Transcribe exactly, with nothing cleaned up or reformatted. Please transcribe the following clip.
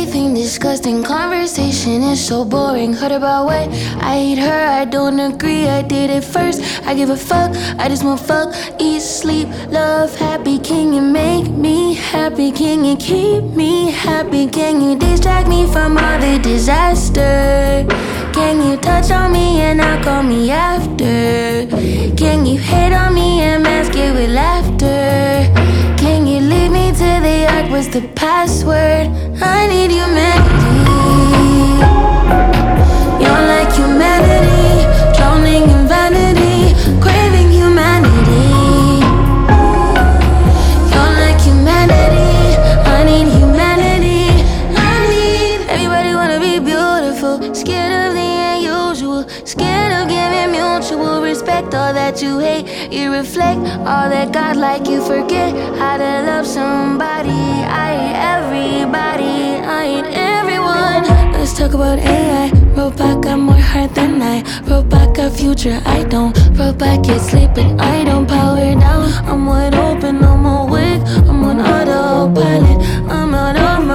everything disgusting. Conversation is so boring. Heard about what I hate her, I don't agree. I did it first. I give a fuck. I just want fuck, eat, sleep, love, happy. Can you make me happy? Can you keep me happy? Can you distract me from all the disaster? Can you touch on me and not call me after? Can you hate on me and mask it with laughter? Can you lead me to the ark? What's the password? I need humanity. You're like humanity, drowning in vanity, craving humanity. You're like humanity, I need humanity. I need everybody wanna be beautiful, scared of the unusual, scared of giving mutual respect. All that you hate, you reflect. All that God like, you forget how to love somebody. I hate everybody, I hate everyone. Let's talk about A I. Robot got more heart than I. Robot got future, I don't. Robot can't sleep and I don't. Power down, I'm wide open, I'm awake, I'm on autopilot, I'm out of